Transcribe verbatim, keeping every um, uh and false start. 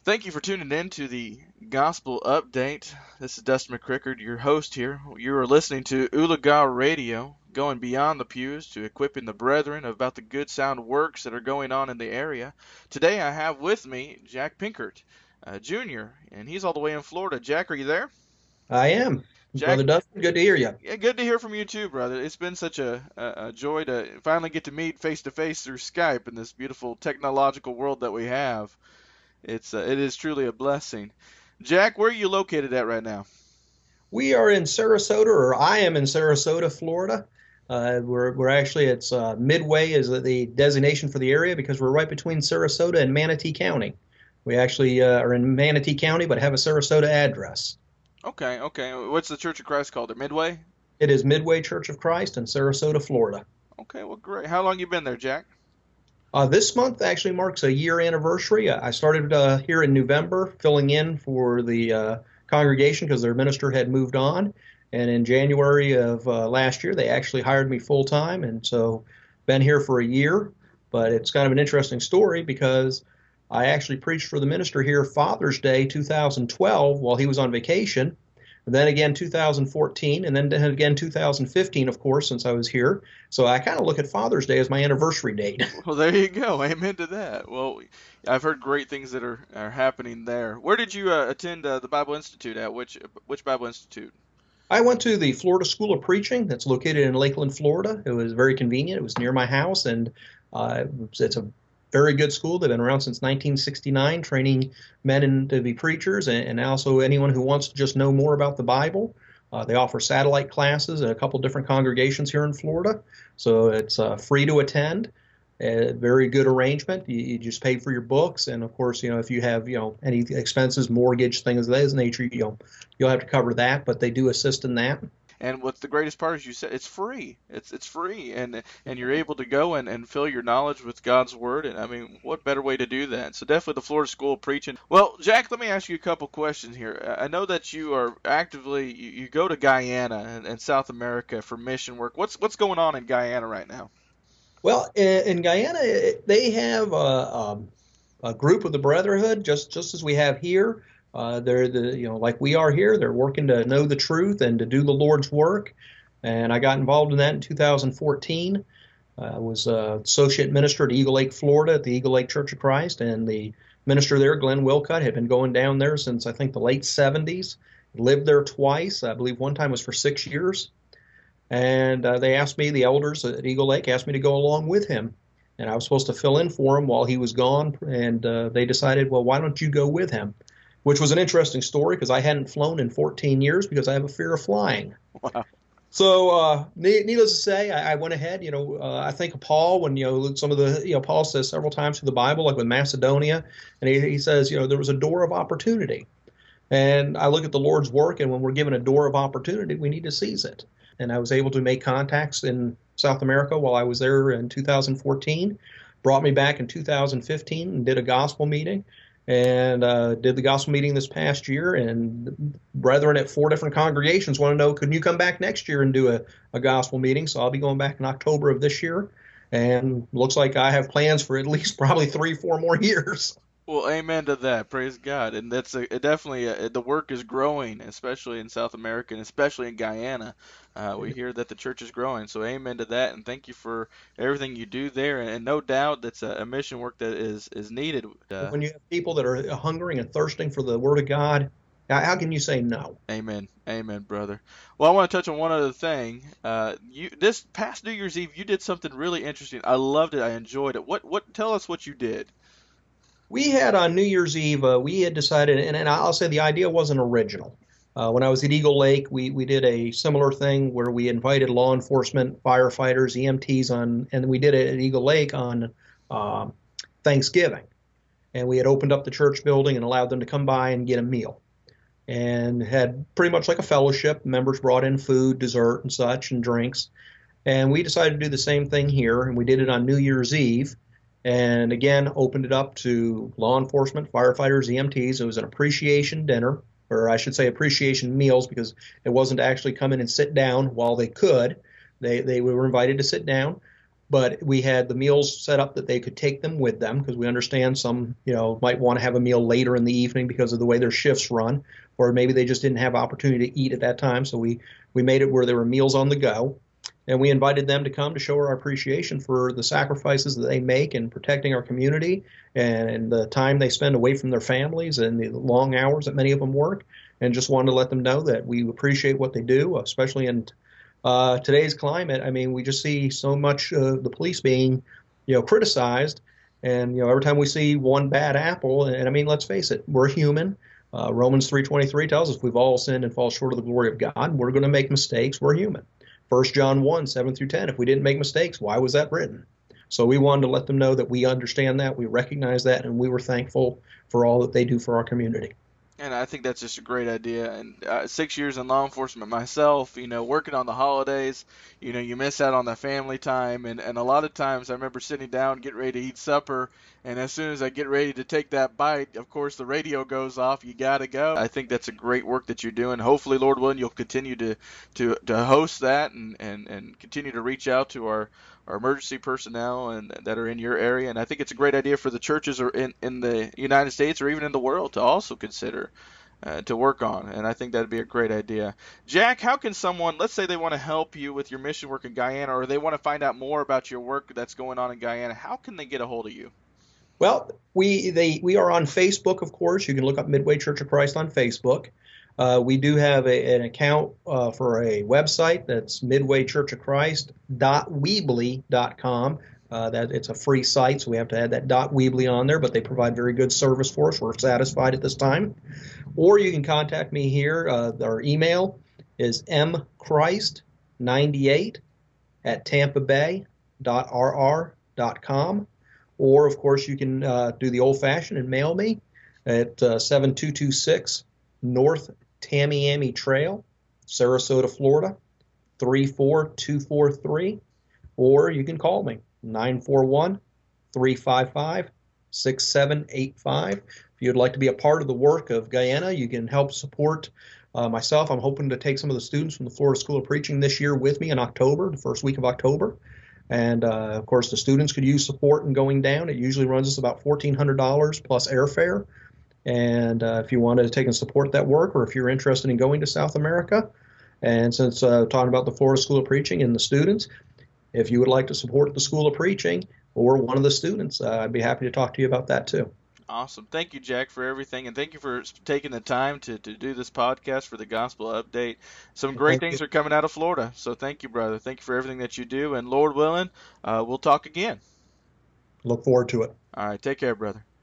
Thank you for tuning in to the Gospel Update. This is Dustin McCrickard, your host here. You are listening to Ulaga Radio, going beyond the pews to equipping the brethren about the good sound works that are going on in the area. Today I have with me Jack Pinkert, uh, Junior, and he's all the way in Florida. Jack, are you there? I am. Jack, Brother Dustin, good to hear you. yeah, good to hear from you too, brother. It's been such a, a, a joy to finally get to meet face to face through Skype in this beautiful technological world that we have. It's uh, it is truly a blessing. Jack, where are you located at right now? We are in Sarasota, or I am in Sarasota, Florida. Uh, we're, we're actually, it's uh, Midway is the designation for the area because we're right between Sarasota and Manatee County. We actually uh, are in Manatee County but have a Sarasota address. Okay, okay. What's the Church of Christ called? It Midway? It is Midway Church of Christ in Sarasota, Florida. Okay, well, great. How long you been there, Jack? Uh, this month actually marks a year anniversary. I started uh, here in November, filling in for the uh, congregation because their minister had moved on. And in January of uh, last year, they actually hired me full time. And so been here for a year. But it's kind of an interesting story because I actually preached for the minister here Father's Day two thousand twelve while he was on vacation. And then again two thousand fourteen, and then again two thousand fifteen, of course, since I was here. So I kind of look at Father's Day as my anniversary date. Well, there you go. Amen to that. Well, I've heard great things that are, are happening there. Where did you uh, attend uh, the Bible Institute at? Which which Bible Institute? I went to the Florida School of Preaching that's located in Lakeland, Florida. It was very convenient. It was near my house, and uh, it's a very good school. They've been around since nineteen sixty-nine, training men in, to be preachers, and, and also anyone who wants to just know more about the Bible. Uh, they offer satellite classes at a couple different congregations here in Florida, so it's uh, free to attend. A very good arrangement. You, you just pay for your books, and of course, you know, if you have, you know, any expenses, mortgage, things of that nature, you know, you'll have to cover that, but they do assist in that. And what's the greatest part is you said it's free. It's it's free, and and you're able to go and, and fill your knowledge with God's word. And I mean, what better way to do that? So definitely the Florida School of Preaching. Well, Jack, let me ask you a couple questions here. I know that you are actively you, you go to Guyana and, and South America for mission work. What's what's going on in Guyana right now? Well, in, in Guyana, they have a, a, a group of the Brotherhood, just just as we have here. Uh, they're the you know like we are here. They're working to know the truth and to do the Lord's work. And I got involved in that in two thousand fourteen. I was uh, associate minister at Eagle Lake, Florida, at the Eagle Lake Church of Christ, and the minister there, Glenn Wilcutt, had been going down there since I think the late seventies. Lived there twice. I believe one time was for six years. And uh, they asked me, the elders at Eagle Lake asked me to go along with him. And I was supposed to fill in for him while he was gone. And uh, they decided, well, why don't you go with him? Which was an interesting story because I hadn't flown in fourteen years because I have a fear of flying. Wow. So, uh, needless to say, I, I went ahead. You know, uh, I think of Paul when, you know, some of the, you know, Paul says several times through the Bible, like with Macedonia, and he, he says, you know, there was a door of opportunity. And I look at the Lord's work, and when we're given a door of opportunity, we need to seize it. And I was able to make contacts in South America while I was there in two thousand fourteen. Brought me back in two thousand fifteen and did a gospel meeting. And uh, did the gospel meeting this past year, and brethren at four different congregations want to know, can you come back next year and do a, a gospel meeting? So I'll be going back in October of this year, and looks like I have plans for at least probably three, four more years. Well, amen to that. Praise God. And that's a, it definitely a, the work is growing, especially in South America and especially in Guyana. Uh, we hear that the church is growing. So amen to that. And thank you for everything you do there. And, and no doubt that's a, a mission work that is, is needed. Uh, When you have people that are hungering and thirsting for the Word of God, how can you say no? Amen. Amen, brother. Well, I want to touch on one other thing. Uh, you this past New Year's Eve, you did something really interesting. I loved it. I enjoyed it. What what? Tell us what you did. We had on New Year's Eve, uh, we had decided, and, and I'll say the idea wasn't original. Uh, when I was at Eagle Lake, we, we did a similar thing where we invited law enforcement, firefighters, E M Ts on, and we did it at Eagle Lake on uh, Thanksgiving. And we had opened up the church building and allowed them to come by and get a meal. And had pretty much like a fellowship. Members brought in food, dessert, and such, and drinks. And we decided to do the same thing here, and we did it on New Year's Eve. And again, opened it up to law enforcement, firefighters, E M Ts. It was an appreciation dinner, or I should say appreciation meals, because it wasn't to actually come in and sit down while they could. They they were invited to sit down. but we had the meals set up that they could take them with them because we understand some, you know, might want to have a meal later in the evening because of the way their shifts run, or maybe they just didn't have opportunity to eat at that time. So we, we made it where there were meals on the go. And we invited them to come to show our appreciation for the sacrifices that they make in protecting our community and, and the time they spend away from their families and the long hours that many of them work. And just wanted to let them know that we appreciate what they do, especially in uh, today's climate. I mean, we just see so much of the police being, you know, criticized. And, you know, every time we see one bad apple, and I mean, let's face it, we're human. Uh, Romans three twenty-three tells us we've all sinned and fall short of the glory of God. We're going to make mistakes. We're human. First John one, seven through ten, if we didn't make mistakes, why was that written? So we wanted to let them know that we understand that, we recognize that, and we were thankful for all that they do for our community. And I think that's just a great idea. And uh, six years in law enforcement myself, you know, working on the holidays, you know, you miss out on the family time. And, and a lot of times I remember sitting down, getting ready to eat supper, and as soon as I get ready to take that bite, of course, the radio goes off. You got to go. I think that's a great work that you're doing. Hopefully, Lord willing, you'll continue to, to, to host that and, and, and continue to reach out to our our emergency personnel and that are in your area. And I think it's a great idea for the churches or in, in the United States or even in the world to also consider uh, to work on. And I think that'd be a great idea. Jack, how can someone, let's say they want to help you with your mission work in Guyana, or they want to find out more about your work that's going on in Guyana, how can they get a hold of you? Well, we they we are on Facebook, of course. You can look up Midway Church of Christ on Facebook. Uh, we do have a, an account uh, for a website that's midway church of christ dot weebly dot com. Uh, that it's a free site, so we have to add that .weebly on there, but they provide very good service for us. We're satisfied at this time. Or you can contact me here. Uh, our email is m christ ninety-eight at tampa bay dot r r dot com. Or, of course, you can uh, do the old-fashioned and mail me at uh, seven two two six North Tamiami Trail, Sarasota, Florida, three four two four three. Or you can call me, nine four one, three five five, six seven eight five. If you'd like to be a part of the work of Guyana, you can help support uh, myself. I'm hoping to take some of the students from the Florida School of Preaching this year with me in October, the first week of October. And, uh, of course, the students could use support in going down. It usually runs us about fourteen hundred dollars plus airfare. And uh, if you want to take and support that work, or if you're interested in going to South America, and since uh, talking about the Florida School of Preaching and the students, if you would like to support the School of Preaching or one of the students, uh, I'd be happy to talk to you about that too. Awesome. Thank you, Jack, for everything, and thank you for taking the time to, to do this podcast for the Gospel Update. Some great Thank things you. are coming out of Florida, so thank you, brother. Thank you for everything that you do, and Lord willing, uh, we'll talk again. Look forward to it. All right, take care, brother.